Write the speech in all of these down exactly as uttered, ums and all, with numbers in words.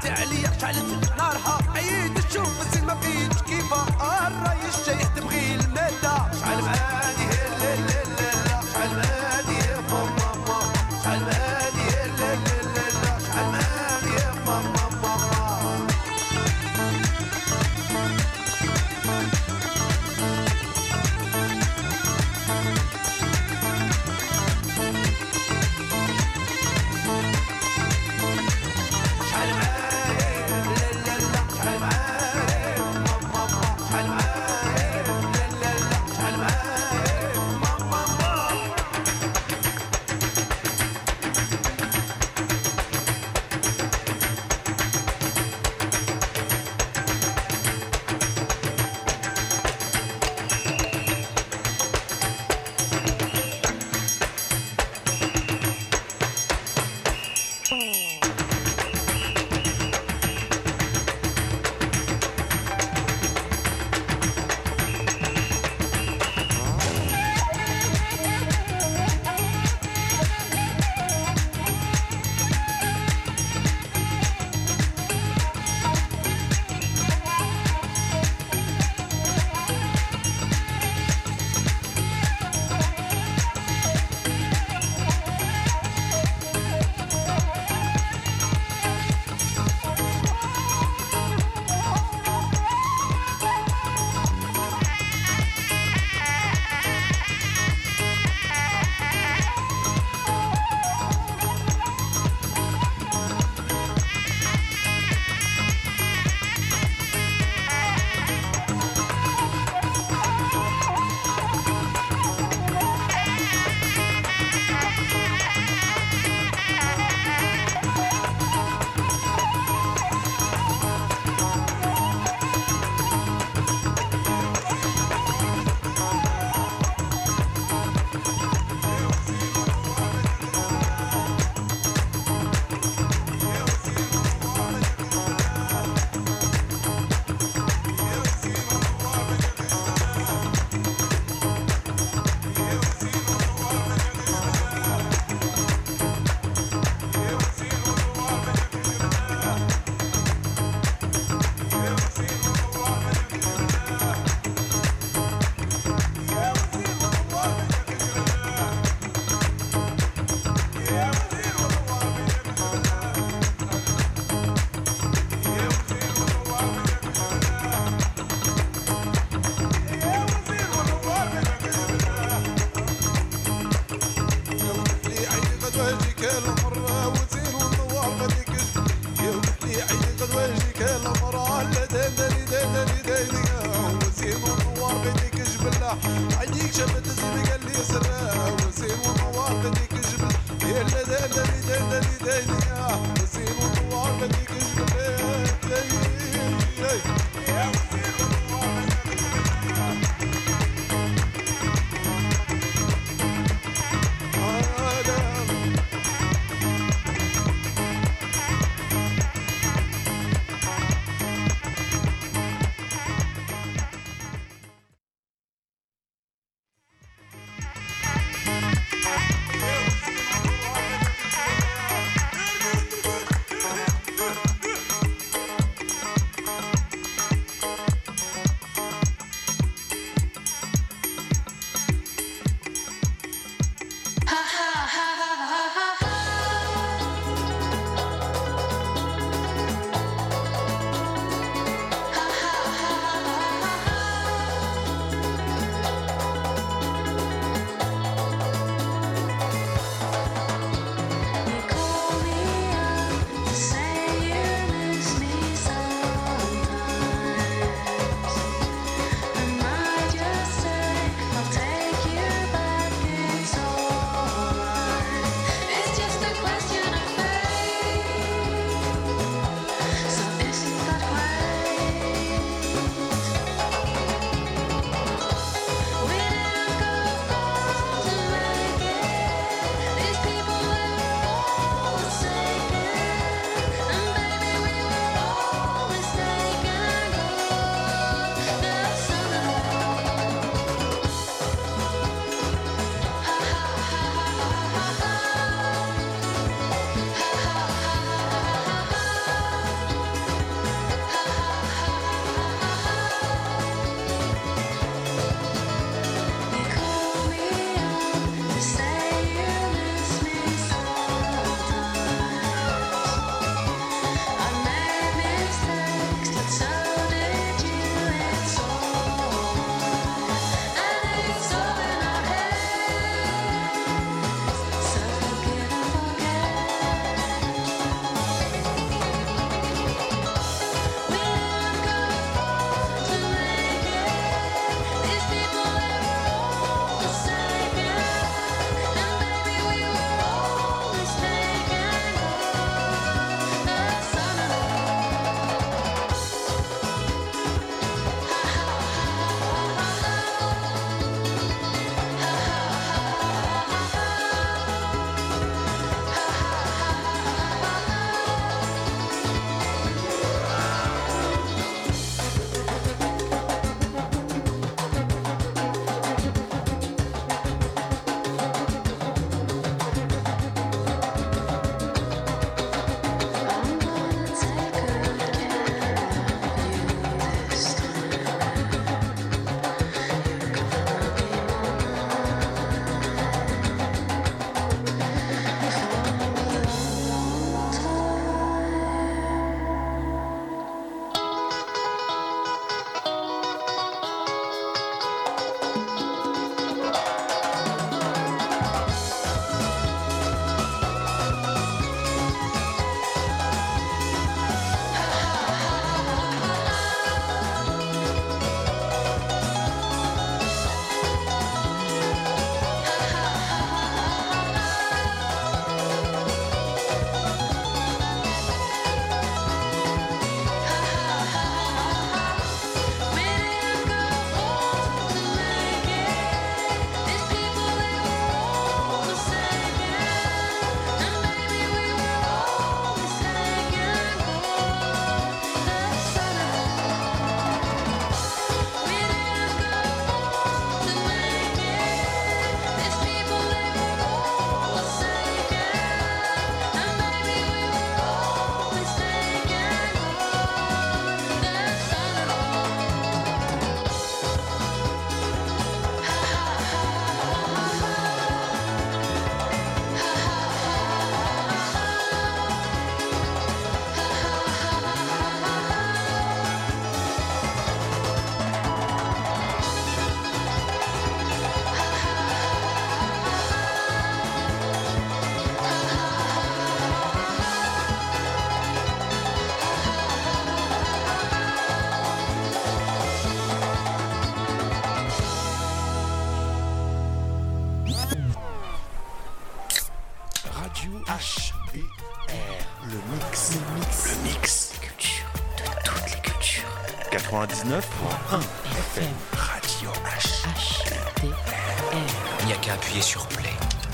عدي عليا شعلت نارها عيد تشوف بس ما بقيتش كيفها الراي الشايح تبغي المادة شعل معاني لا لا لا لا شعل معاني يا ماما شعل معاني لا لا لا لا شعل معاني يا ماما ماما شعل معاني لا لا لا شعل معاني ماما شعل معاني Radio H B R. Le mix. Le mix. Le mix. Culture. De toutes les cultures. quatre-vingt-dix-neuf point un F M. Radio H. H B R. Il n'y a qu'à appuyer sur play.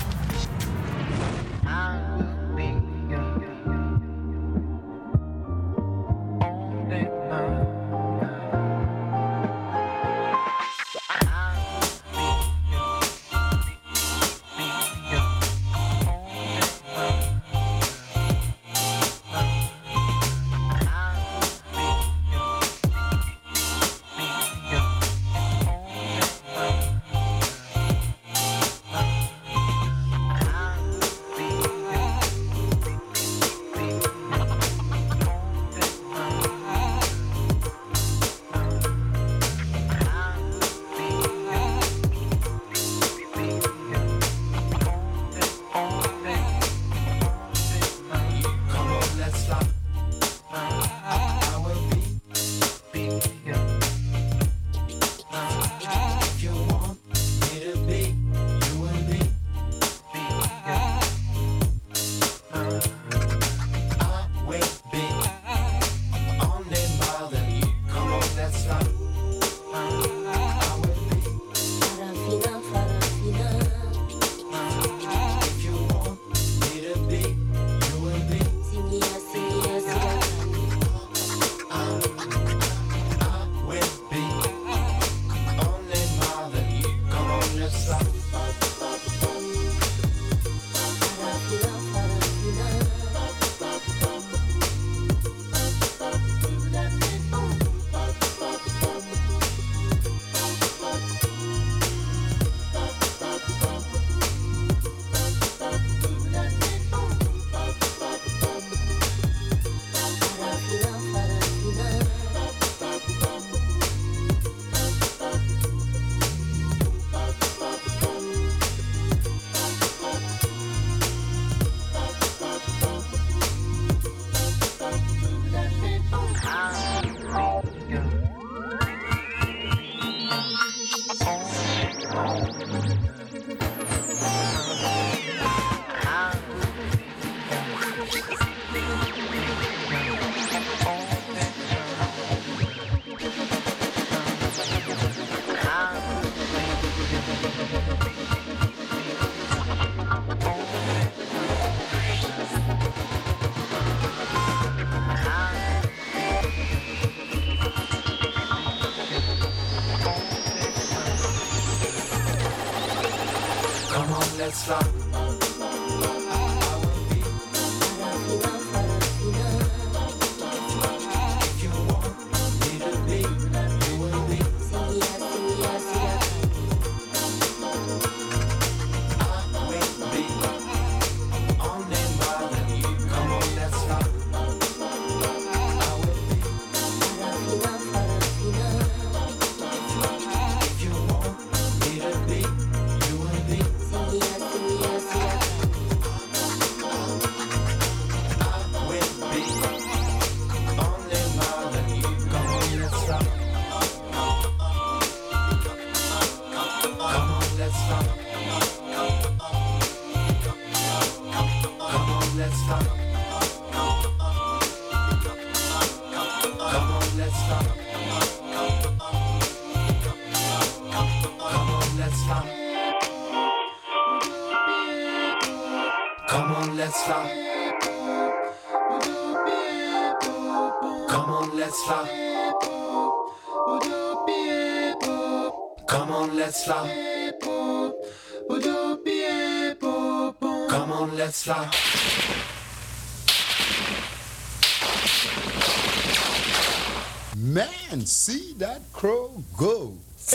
Let's fly. Let's fly. Man, see that crow go.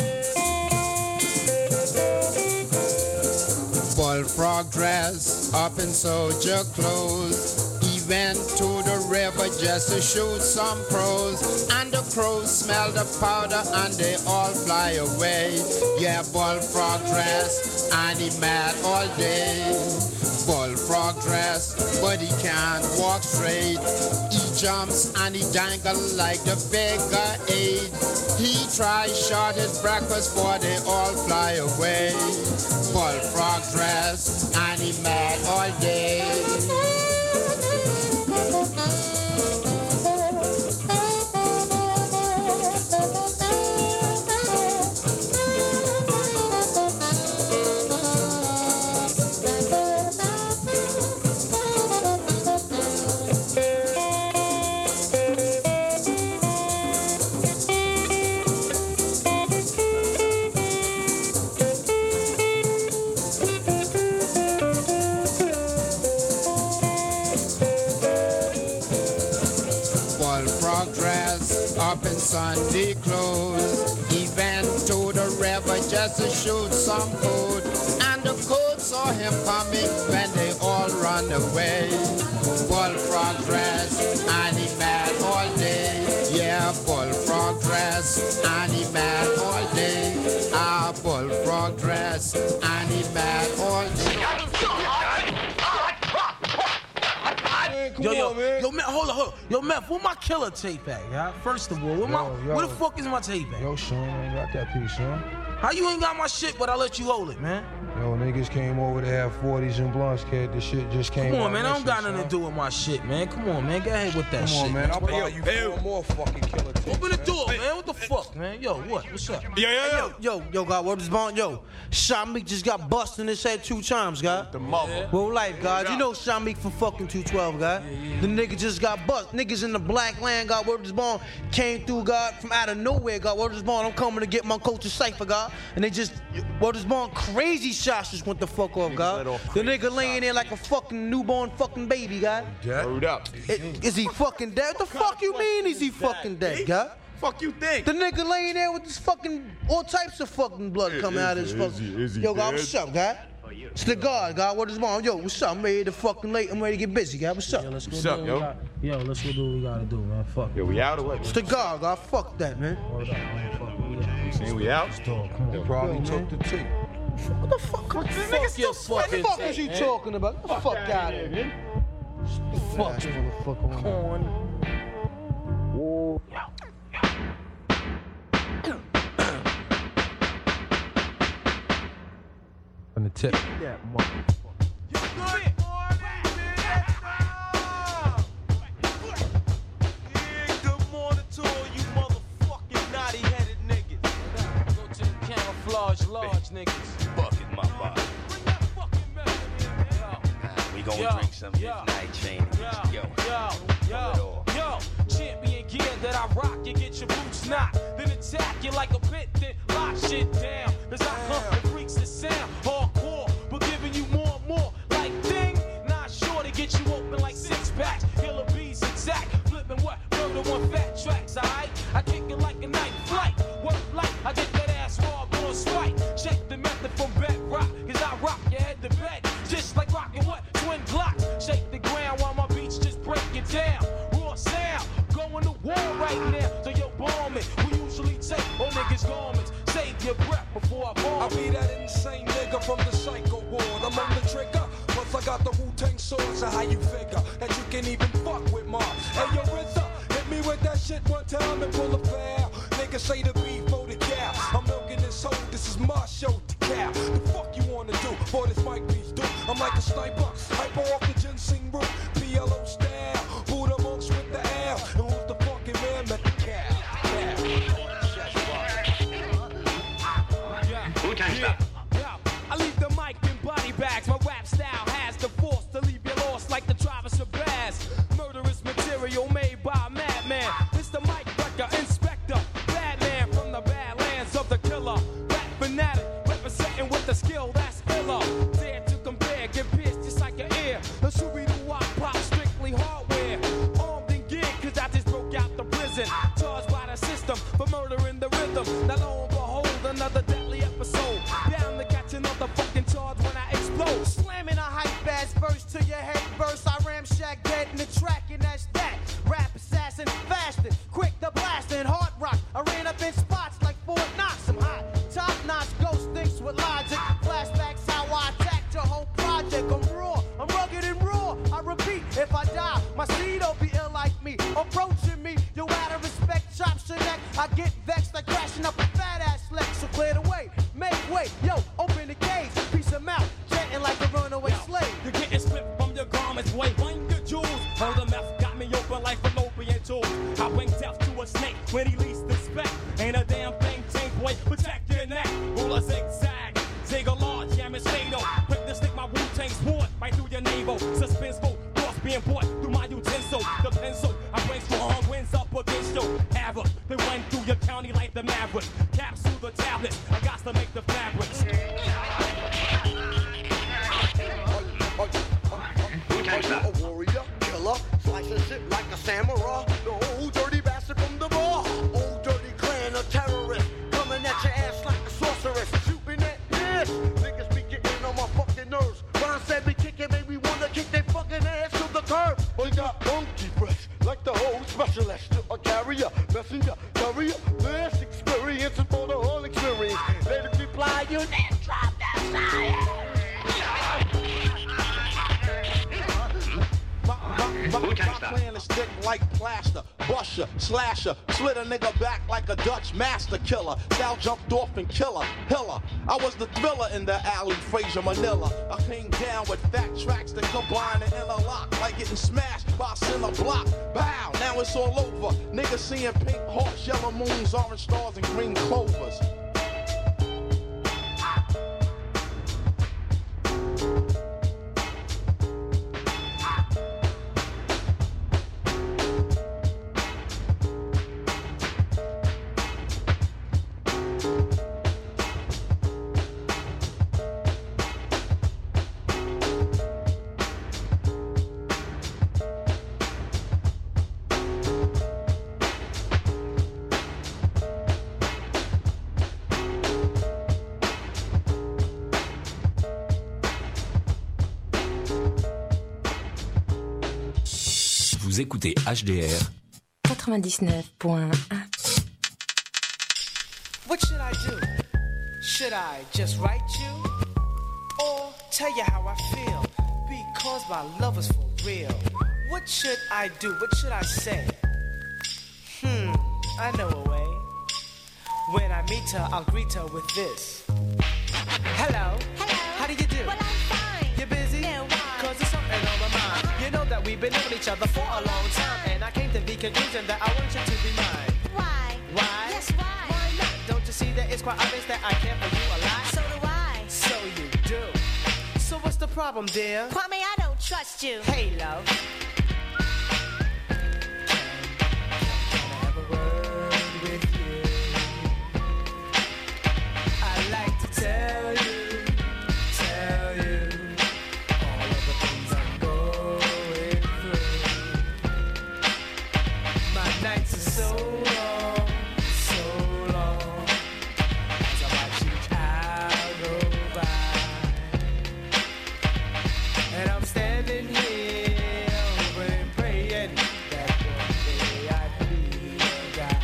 Bullfrog dress up in soldier clothes. He went to the river just to shoot some crows. And the crows smell the powder and they all fly away. Yeah, bullfrog dress and he mad all day. Bullfrog dress, but he can't walk straight. He jumps and he dangle like the beggar aid. He tries short his breakfast, but they all fly away. Bullfrog dress and he mad all day. in Sunday clothes. He went to the river just to shoot some food. And the coach saw him coming when they all run away. Bullfrog dress and he mad all day. Yeah, bullfrog dress and he mad all day. Ah, bullfrog dress and he mad all day. Yo, yo, man. yo, man, hold on, hold on. Yo, Meth, where my killer tape at, yeah? First of all, where, my, Yo, yo. where the fuck is my tape at? Yo, Sean, I ain't got that piece, son. How you ain't got my shit, but I let you hold it, man? Yo, niggas came over to have forties and blunts, kid. This shit just came Come on, out man, I don't missing, got nothing son. to do with my shit, man. Come on, man, go ahead with that Come shit. on, man, I'll Hey, buy you four more fucking killer tapes. Open the man. door, man. What the fuck, man? Yo, what? What's up? Yo, yo, yo. Yo, yo, God, what is bond? Yo, Shamik just got busted in his head two times, God. The mother. Well, life, God. You know Shamik from fucking two twelve, God. The nigga just got bust. Niggas in the black land, God, word is born, came through, God, from out of nowhere, God. Word is born, I'm coming to get my culture cipher, God. And they just, word is born, crazy shots just went the fuck off, God. The nigga laying there like a fucking newborn fucking baby, God. Word up. It- Is he fucking dead? What the fuck you mean is he fucking dead, God? Fuck you think? The nigga laying there with this fucking, all types of fucking blood coming out of his fucking. is he Yo, God, dead? what's up, God? It's the God, God. What is wrong? Yo, what's up? I'm ready to fucking late. I'm ready to get busy, God. What's up? Yo, let's go What's do up, what yo? we got. Yo, let's go do what we gotta do, man. Fuck. Yo, we out or what? It's the God, God. Fuck that, man. Word up, man. Fuck. We out. Saying we out? Dog, come They on. probably Yo, took man. the tape. What the fuck? What the Fuck nigga your still What the fucking fuck tape, is you man. talking about? Get the fuck out of here, man. Fuck you, motherfucker. Corn. On the tip. Yeah, motherfucker. Good morning to all you motherfucking naughty-headed niggas. Go to the camouflage large niggas. Bucket my body. Bring that fucking melody in, man. We gon' Yo, drink some of yo, this night chain. Yo, Yo, yo, pull it yo, off. yo, champion gear that I rock, you get your boots knocked, then attack you like a pit, then lock shit down. Cause I hunt the freaks that sound hardcore, but giving you more and more. Like ding, not sure to get you open like six packs. Killer bees exact, flipping what? Murder one fat tracks, alright? I kick it like a night flight. Work like I get that ass raw on spike. Check the method from bedrock, cause I rock your head to bed. Just like rocking what? Twin Glocks. Shake the ground while my beats just break it down. Raw sound, going to war right now. So yo, bomb it. We usually take all niggas' garments. Save your breath before I bomb. I be that insane nigga from the psycho ward. I'm on the trigger. Plus I got the Wu-Tang sword. So how you figure that you can even fuck with Mars? Hey yo, Rizza, hit me with that shit one time and pull a foul. Niggas say the beef for the cow. I'm milking this hoe. This is my show to cow. The fuck you wanna do? Boy, this mic beats do. I'm like a sniper. Hyper off the ginseng root. P L O style. Buddha monks with the L. And who's the fucking man met the cow? Yeah, yeah. I leave the mic in body bags. My rap style has the force to leave you lost like the Travis Shabazz. Murderous material made by a madman. It's the mic wrecker, inspector, bad man from the badlands of the killer. Rap fanatic, representing with the skill that's iller. Dare to compare, get pissed just like your ear. The Shooby Doo Wop Pop, strictly hardware. Armed and geared, cause I just broke out the prison. Charged by the system for murdering the rhythm. Now lo and behold, another deadly episode. Bound to catch another fucking charge when I explode. Slamming a high My plan is thick like plaster, busher, slasher, slit a nigga back like a Dutch master killer. Style jumped off and killer, hiller. I was the thriller in the alley, Fraser Manila. I came down with fat tracks that combine and interlock like getting smashed by a center block. Bow, now it's all over. Niggas seeing pink hearts, yellow moons, orange stars, and green clovers. Vous écoutez H D R quatre-vingt-dix-neuf point un. What should I do? Should I just write you? Or tell you how I feel? Because my love is for real. What should I do? What should I say? Hmm, I know a way. When I meet her, I'll greet her with this. Hello. Hello. How do you do? Well, I'm fine. You busy? Yeah, why? Cause there's something on my mind. You know that we've been knowing each other for a long time. And I came to the conclusion that I want you to be mine. Why? Why? Yes, why? Why not? Don't you see that it's quite obvious that I care for you a lot? So do I. So you do. So what's the problem, dear? Kwame, I don't trust you. Hey, love. Tell you, tell you all of the things I'm going through. My nights are so long, so long, as I watch each hour go by. And I'm standing here hoping and praying that one day I'd be a guy.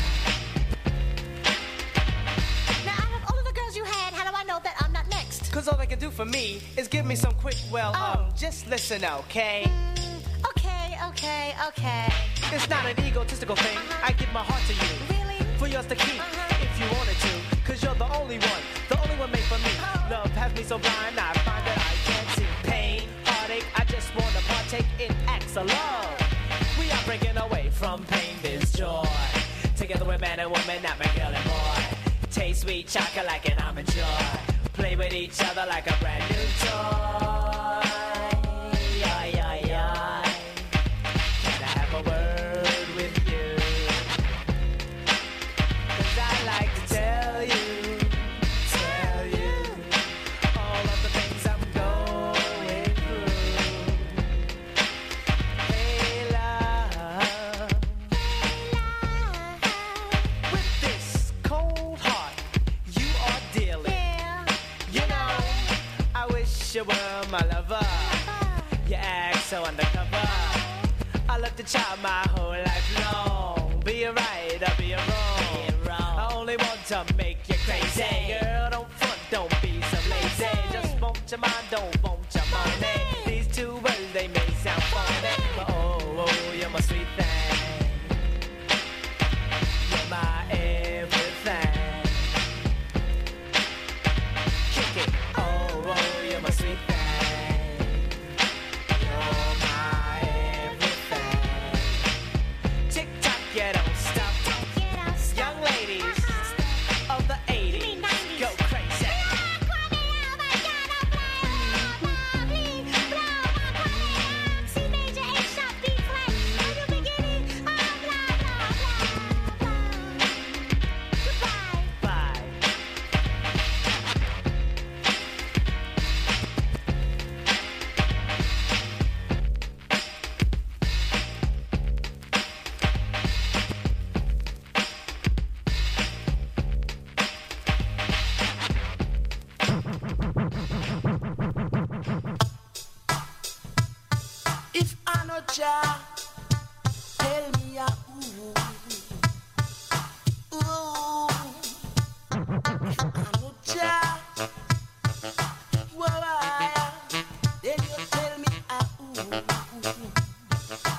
Cause all they can do for me is give me some quick, well, Oh. um, just listen, okay? Mm, okay, okay, okay. It's not an egotistical thing, Uh-huh. I give my heart to you. Really? For yours to keep, Uh-huh. if you wanted to. Cause you're the only one, the only one made for me. Oh. Love has me so blind, I find that I can't see pain, heartache. I just wanna partake in acts of love. We are breaking away from pain, there's joy. Together we're man and woman, not my girl and boy. Taste sweet chocolate and almond joy. Play with each other like a brand new toy. Yeah, yeah, yeah. Can I have a word with you? Cause I like to tell you, tell you all of the things I'm going through. Hey, love. With this cold heart you are dealing. You know, I wish you were my lover. You act so undercover. I love to try my whole life long. Be a right or be a wrong. I only want to make you crazy. Girl, don't front, don't be so lazy. Just want your mind, don't want your money. These two words, they may sound funny, but oh, oh, you're my sweet thing. You're my everything. Kick it. Oh, oh, you're my sweet thing. You're my everything. Tick tock, you don't stop. Young ladies of the eighties, go crazy. Bye. If I know Jah, tell me a ooh, ooh. If I know Jah, why? Then you tell me a ooh.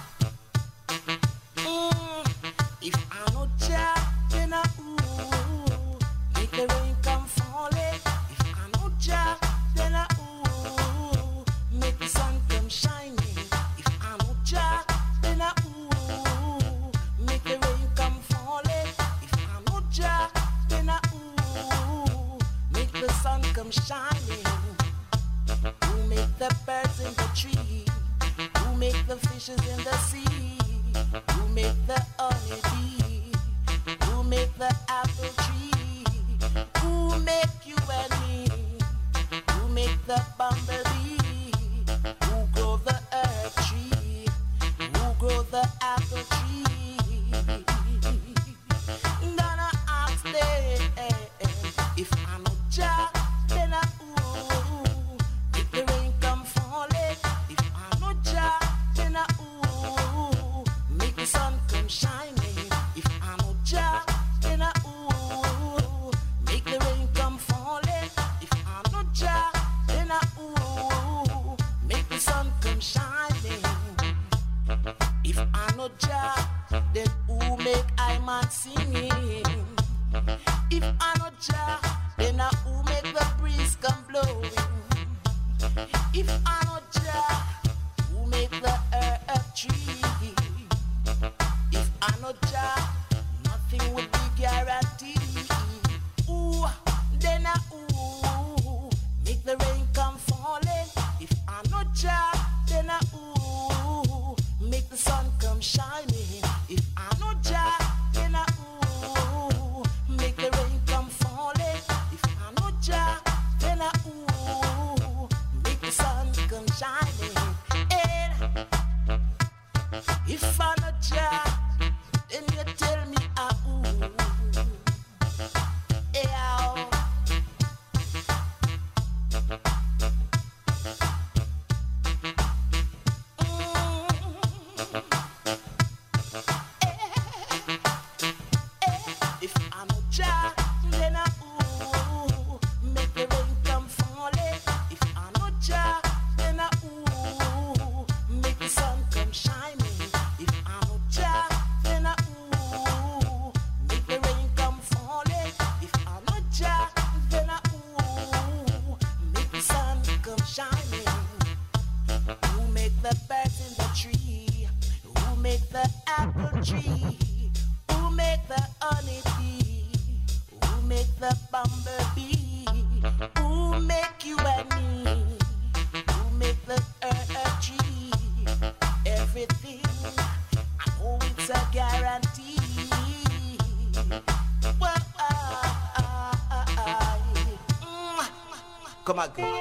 the birds in the tree? Who make the fishes in the sea? Who make the honeybee? Who make the apple tree? Who make you and me? Who make the bumblebee? Who grow the earth tree? Who grow the apple tree? Gonna ask them if I know Jah, then I ooh make the rain come falling. If I know Jah, then I ooh make the sun come shining. If I know Jah, then I ooh make the rain come falling. If I know Jah, then I ooh make the sun come shining. If I know Jah, then who make I man singing? If I know Jah, then I who make the breeze come blowing? If I know Jah, who make the earth tree? If I know Jah, nothing would be guaranteed. Ooh, then I ooh make the rain come falling. If I know Jah, then I ooh make the sun come shining. If I know Jah, then I ooh make the rain come falling. If I know Jah, then I ooh make the sun come shining. And if I know Jah, then you tell me I ooh yeah. If I know Jah, then I ooh make the rain come falling. If I know Jah, then I ooh make the sun come shining. If I know Jah, then I ooh make the rain come falling. If I know Jah, then I ooh make the sun come shining. Who make the birds in the tree? Who make the apple tree? Who make the honeybee? Who make the bumblebee? Who make you and me? Who make the earth tree? Everything, I know it's a guarantee. Well, I, I, I, I, Come on, girl.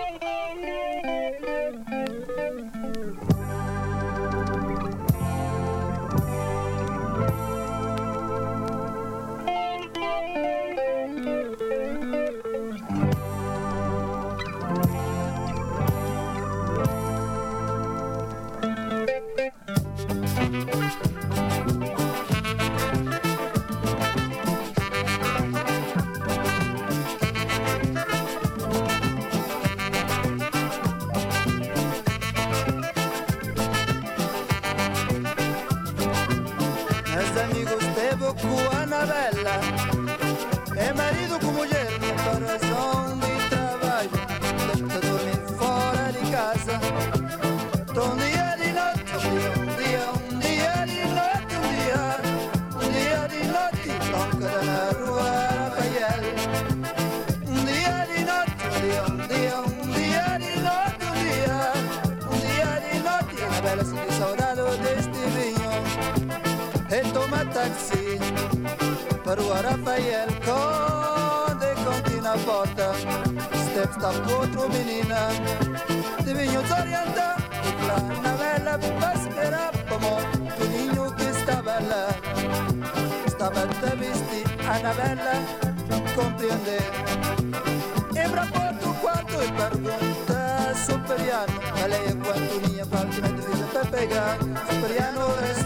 Meus amigos teve com Anabela, é marido com mulher, por razão de trabalho, deixa dormir fora de casa. Um dia de noite, um dia, um dia de noite, um dia, um dia de noite, louca na rua Rafael. Um dia de noite, um dia, um dia, um dia de noite, um dia, um dia de noite, Anabela sente saudade deste vinho. E toma táxi para o Rafael, quando conti na porta, Step está com outra menina. De vinho desorienta, e lá na vela para esperar como o menino que estava lá. Estava a vestir a novela, compreender. Entra por tu quarto e pergunta Superiano, ela é quanto linha, falta na divisa para pegar. Superiano